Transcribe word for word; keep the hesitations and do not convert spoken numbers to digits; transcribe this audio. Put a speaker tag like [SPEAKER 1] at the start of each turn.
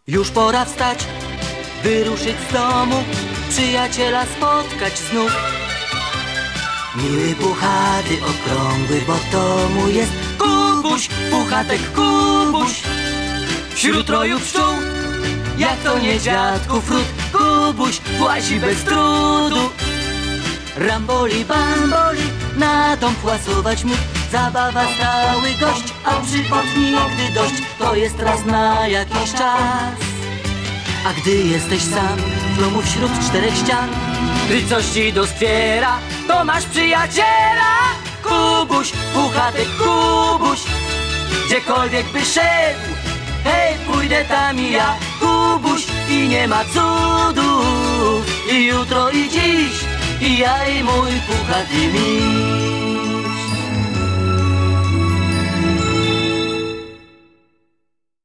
[SPEAKER 1] Już pora wstać, wyruszyć z domu, przyjaciela spotkać znów. Miły, puchaty, okrągły, bo w domu jest Kubuś, puchatek Kubuś. Wśród roju pszczół, jak to nie dziadku Frut, Kubuś włazi bez trudu. Ramboli, bamboli, na dom płasować mógł. Zabawa stały gość, a przygód nigdy dość. To jest raz na jakiś czas. A gdy jesteś sam w domu wśród czterech ścian, gdy coś ci doskwiera, to masz przyjaciela. Kubuś, puchatek Kubuś. Gdziekolwiek by szedł, hej, pójdę tam i ja. Kubuś i nie ma cudów. I jutro i dziś, i ja i mój puchaty mi.